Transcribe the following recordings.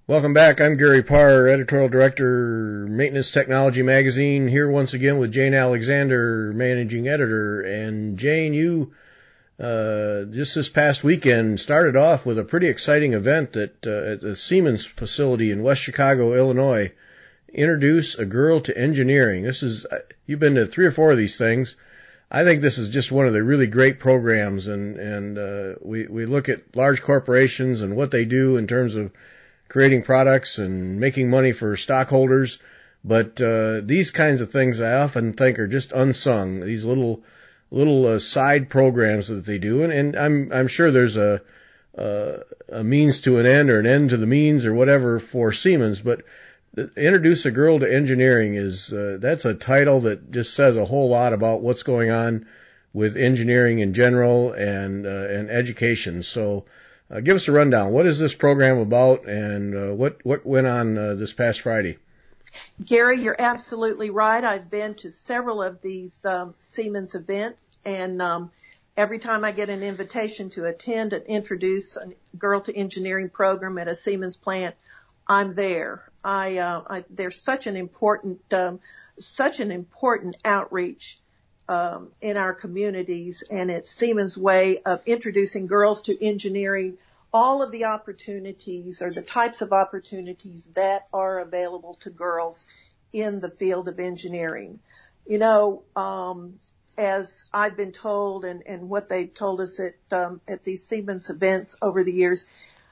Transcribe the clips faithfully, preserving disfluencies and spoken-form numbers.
Welcome back. I'm Gary Parr, Editorial Director, Maintenance Technology Magazine, here once again with Jane Alexander, Managing Editor. And Jane, you uh, just this past weekend started off with a pretty exciting event at, uh, at the Siemens facility in West Chicago, Illinois. Introduce a Girl to Engineering. This is, you've been to three or four of these things. I think this is just one of the really great programs, and, and uh, we, we look at large corporations and what they do in terms of creating products and making money for stockholders. But uh, these kinds of things I often think are just unsung, these little little uh, side programs that they do. And, and I'm I'm sure there's a, a a means to an end or an end to the means or whatever for Siemens. But Introduce a Girl to Engineering is uh, that's a title that just says a whole lot about what's going on with engineering in general and uh, and education. So Uh, give us a rundown. What is this program about, and uh, what what went on uh, this past Friday? Gary, you're absolutely right. I've been to several of these um, Siemens events, and um, every time I get an invitation to attend and introduce a Girl to Engineering program at a Siemens plant, I'm there. I, uh, I there's such an important um, such an important outreach Um, in our communities, and it's Siemens' way of introducing girls to engineering, all of the opportunities or the types of opportunities that are available to girls in the field of engineering. You know, um, as I've been told and, and what they've told us at, um, at these Siemens events over the years,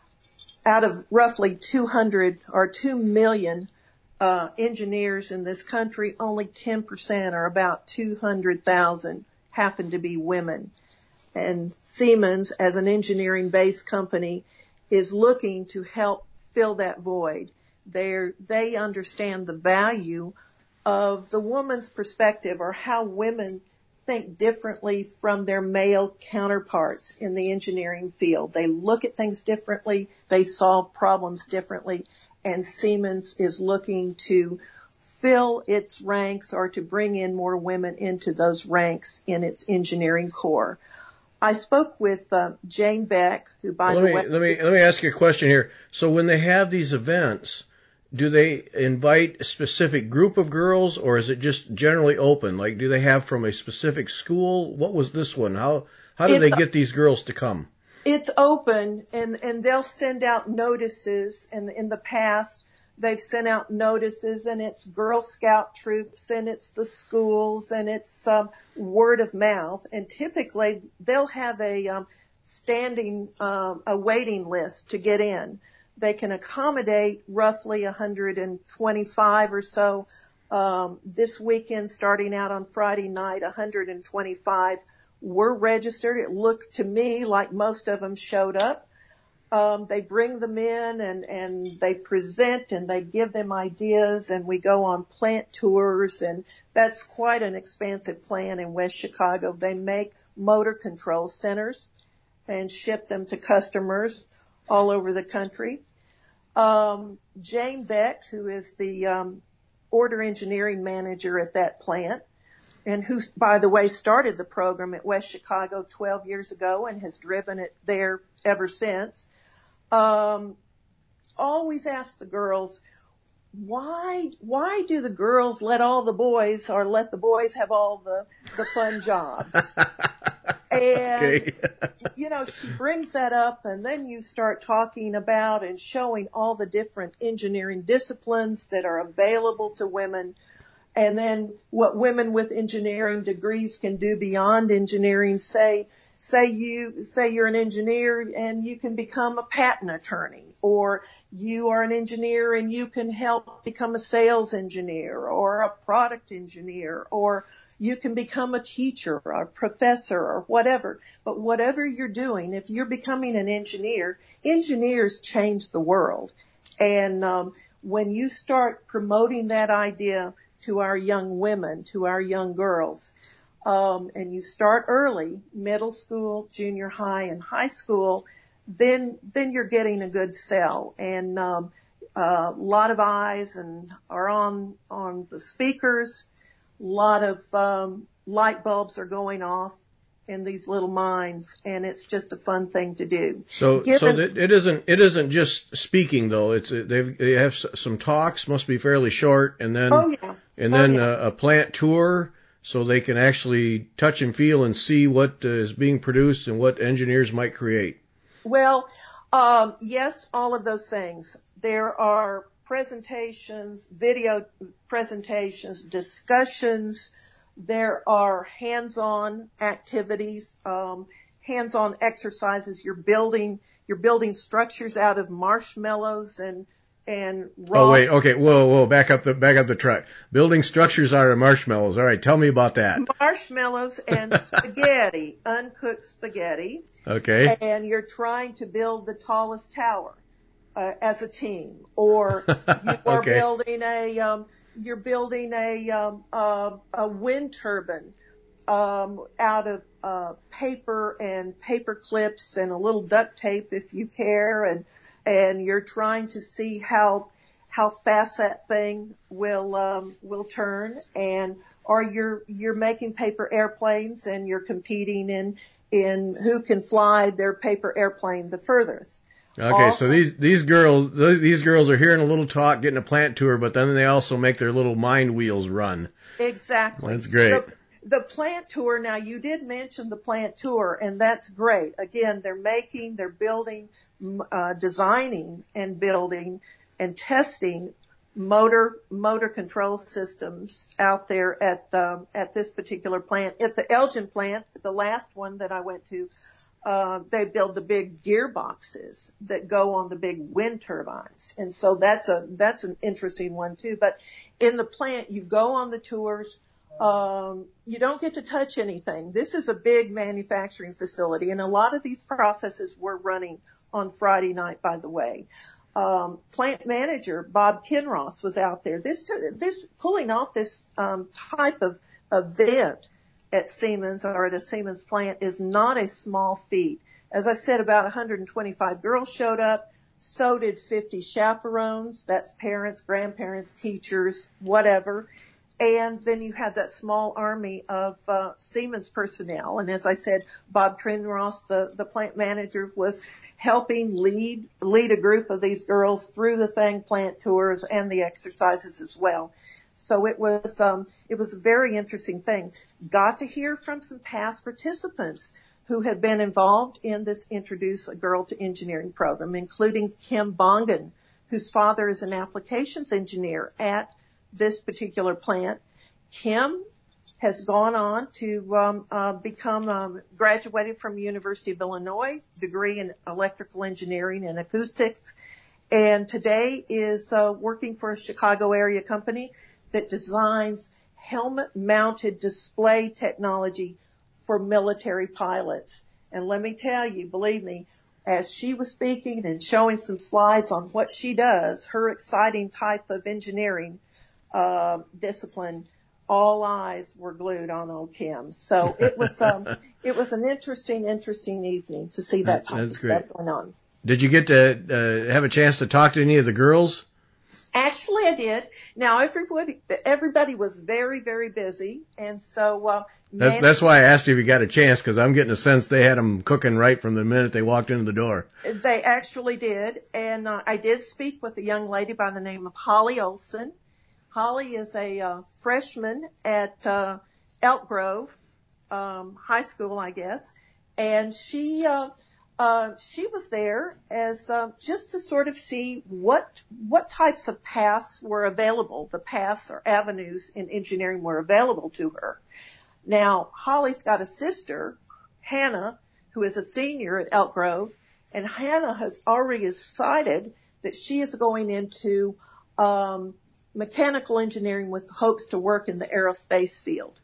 out of roughly two hundred or two million Uh, engineers in this country, only ten percent or about two hundred thousand happen to be women. And Siemens, as an engineering-based company, is looking to help fill that void. They're, they understand the value of the woman's perspective, or how women think differently from their male counterparts in the engineering field. They look at things differently. They solve problems differently. And Siemens is looking to fill its ranks or to bring in more women into those ranks in its engineering core. I spoke with uh, Jane Beck, who, by well, the let way, me, let me let me ask you a question here. So when they have these events, do they invite a specific group of girls, or is it just generally open? Like, do they have from a specific school? What was this one? How how do they get these girls to come? It's open, and, and they'll send out notices. And in the past, they've sent out notices, and it's Girl Scout troops, and it's the schools, and it's um, word of mouth. And typically, they'll have a um, standing, um, a waiting list to get in. They can accommodate roughly one hundred twenty-five or so. Um, this weekend, starting out on Friday night, one hundred twenty-five were registered. It looked to me like most of them showed up. Um, they bring them in, and, and they present, and they give them ideas, and we go on plant tours, and that's quite an expansive plan in West Chicago. They make motor control centers and ship them to customers all over the country. Um, Jane Beck, who is the um, order engineering manager at that plant, and who, by the way, started the program at West Chicago twelve years ago and has driven it there ever since, um, always ask the girls, why, why do the girls let all the boys, or let the boys have all the, the fun jobs? And, Okay. you know, she brings that up, and then you start talking about and showing all the different engineering disciplines that are available to women. And then what women with engineering degrees can do beyond engineering. Say, say you, say you're an engineer and you can become a patent attorney, or you are an engineer and you can help become a sales engineer or a product engineer, or you can become a teacher or a professor or whatever. But whatever you're doing, if you're becoming an engineer, engineers change the world. And, um, when you start promoting that idea to our young women, to our young girls, um, and you start early, middle school, junior high, and high school, then then you're getting a good sell. And um, a lot of eyes and are on on the speakers. A lot of um, light bulbs are going off, in these little mines, and it's just a fun thing to do. So, Given, so that it isn't it isn't just speaking though. It's they've they have some talks, must be fairly short, and then oh yeah, and oh, then yeah. a, a plant tour, so they can actually touch and feel and see what uh, is being produced and what engineers might create. Well, um, yes, all of those things. There are presentations, video presentations, discussions. There are hands-on activities, um, hands-on exercises. You're building, you're building structures out of marshmallows and, and raw. Oh wait, okay, whoa, whoa, back up the back up the truck. Building structures out of marshmallows. All right, tell me about that. Marshmallows and spaghetti, uncooked spaghetti. Okay. And you're trying to build the tallest tower uh, as a team, or you are okay. building a um, you're building a um, uh, a wind turbine um, out of uh, paper and paper clips and a little duct tape if you care, and and you're trying to see how how fast that thing will um, will turn, and or you're you're making paper airplanes and you're competing in in who can fly their paper airplane the furthest. Okay, Also, so these these girls these girls are hearing a little talk, getting a plant tour, but then they also make their little mind wheels run. Exactly. That's great. The, the plant tour, now you did mention the plant tour, and that's great. Again, they're making, they're building, uh, designing and building and testing motor motor control systems out there at the, at this particular plant. At the Elgin plant, the last one that I went to, uh, they build the big gearboxes that go on the big wind turbines. And so that's a, that's an interesting one too. But in the plant, you go on the tours. Um, you don't get to touch anything. This is a big manufacturing facility, and a lot of these processes were running on Friday night, by the way. Um, plant manager Bob Kinross was out there. This, this pulling off this um, type of event at Siemens or at a Siemens plant is not a small feat. As I said, about one hundred twenty-five girls showed up. So did fifty chaperones. That's parents, grandparents, teachers, whatever. And then you had that small army of uh, Siemens personnel. And as I said, Bob Kinross, the, the plant manager, was helping lead lead a group of these girls through the thing, plant tours, and the exercises as well. So it was um, it was a very interesting thing. Got to hear from some past participants who have been involved in this Introduce a Girl to Engineering program, including Kim Bongan, whose father is an applications engineer at this particular plant. Kim has gone on to um, uh, become um, graduated from University of Illinois, degree in electrical engineering and acoustics, and today is uh, working for a Chicago area company that designs helmet-mounted display technology for military pilots. And let me tell you, believe me, as she was speaking and showing some slides on what she does, her exciting type of engineering uh, discipline, all eyes were glued on old Kim. So it was um, it was an interesting, interesting evening to see that type That's of stuff great. going on. Did you get to uh, have a chance to talk to any of the girls? Actually, I did. Now, everybody everybody was very, very busy, and so uh, that's managed, that's why I asked you if you got a chance, because I'm getting a sense they had them cooking right from the minute they walked into the door. They actually did, and uh, I did speak with a young lady by the name of Holly Olson. Holly is a uh, freshman at uh, Elk Grove um, High School, I guess, and she uh, uh, she was there as uh, just to sort of see what what types of paths were available, the paths or avenues in engineering were available to her. Now, Holly's got a sister, Hannah, who is a senior at Elk Grove, and Hannah has already decided that she is going into um, mechanical engineering with hopes to work in the aerospace field.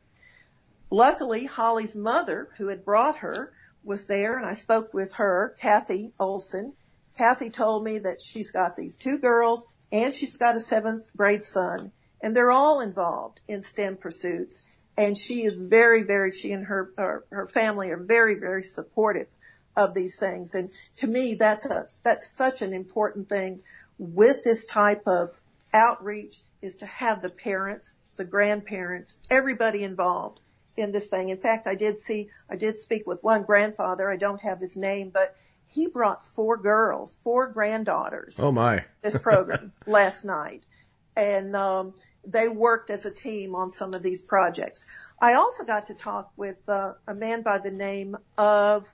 Luckily, Holly's mother, who had brought her, was there, and I spoke with her, Kathy Olson. Kathy told me that she's got these two girls, and she's got a seventh grade son, and they're all involved in STEM pursuits. And she is very, very, she and her, her, her family are very, very supportive of these things. And to me, that's a, that's such an important thing with this type of outreach, is to have the parents, the grandparents, everybody involved in this thing. In fact, I did see, I did speak with one grandfather. I don't have his name, but he brought four girls, four granddaughters. Oh my. This program last night. And, um, they worked as a team on some of these projects. I also got to talk with, uh, a man by the name of,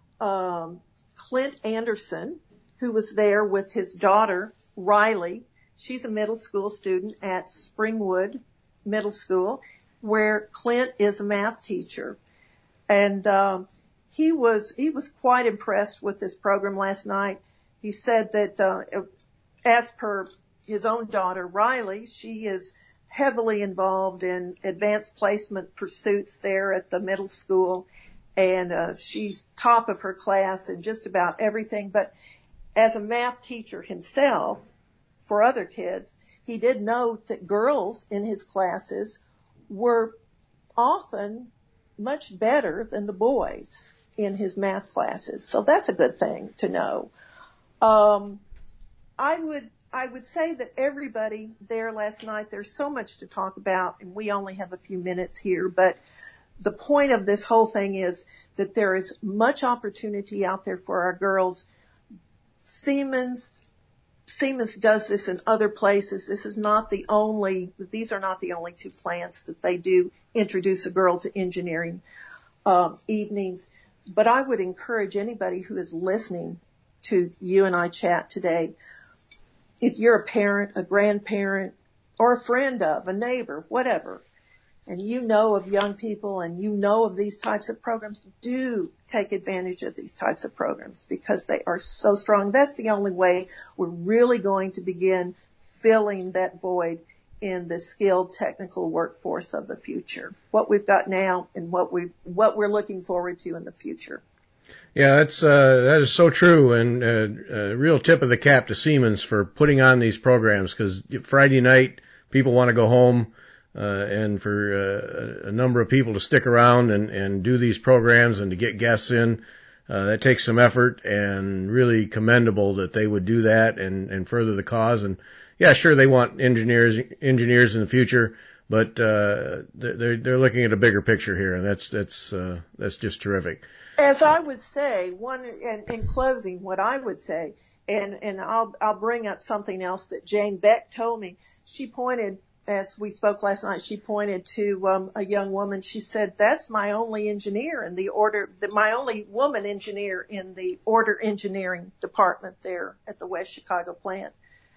um, Clint Anderson, who was there with his daughter, Riley. She's a middle school student at Springwood Middle School, where Clint is a math teacher. And, um, he was, he was quite impressed with this program last night. He said that, uh, as per his own daughter, Riley, she is heavily involved in advanced placement pursuits there at the middle school. And, uh, she's top of her class in just about everything. But as a math teacher himself, for other kids, he did note that girls in his classes were often much better than the boys in his math classes. So that's a good thing to know. Um, I would, I would say that everybody there last night, there's so much to talk about, and we only have a few minutes here, but the point of this whole thing is that there is much opportunity out there for our girls. Siemens, Siemens does this in other places. This is not the only, these are not the only two plants that they do introduce a girl to engineering um, evenings. But I would encourage anybody who is listening to you and I chat today, if you're a parent, a grandparent, or a friend of, a neighbor, whatever, and you know of young people and you know of these types of programs, do take advantage of these types of programs because they are so strong. That's the only way we're really going to begin filling that void in the skilled technical workforce of the future. What we've got now and what we what we're looking forward to in the future. Yeah, that's uh, that is so true, and uh, a real tip of the cap to Siemens for putting on these programs because Friday night people want to go home. Uh, and for uh, a number of people to stick around and, and do these programs and to get guests in, uh, that takes some effort and really commendable that they would do that and, and further the cause. And yeah, sure, they want engineers, engineers in the future, but, uh, they're, they're looking at a bigger picture here, and that's, that's, uh, that's just terrific. As I would say, one, in, in closing, what I would say, and, and I'll, I'll bring up something else that Jane Beck told me. She pointed, as we spoke last night, she pointed to um, a young woman. She said, that's my only engineer in the order, the, my only woman engineer in the order engineering department there at the West Chicago plant.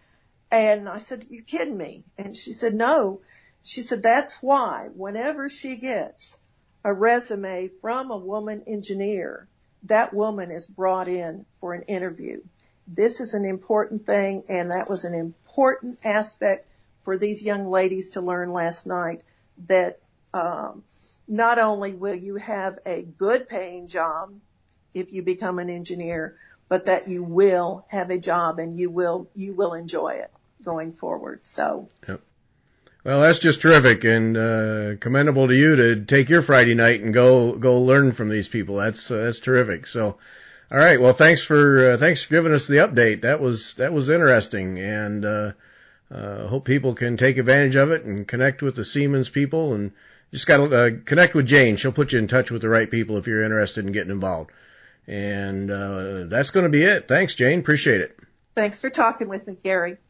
And I said, you kidding me? And she said, no. She said, that's why whenever she gets a resume from a woman engineer, that woman is brought in for an interview. This is an important thing, and that was an important aspect for these young ladies to learn last night, that um, not only will you have a good paying job if you become an engineer, but that you will have a job and you will you will enjoy it going forward. So, yep. Well, that's just terrific, and uh, commendable to you to take your Friday night and go go learn from these people. That's uh, that's terrific. So, all right. Well, thanks for uh, thanks for giving us the update. That was that was interesting, and uh, Uh, hope people can take advantage of it and connect with the Siemens people, and just got to uh, connect with Jane. She'll put you in touch with the right people if you're interested in getting involved. And uh, that's going to be it. Thanks, Jane. Appreciate it. Thanks for talking with me, Gary.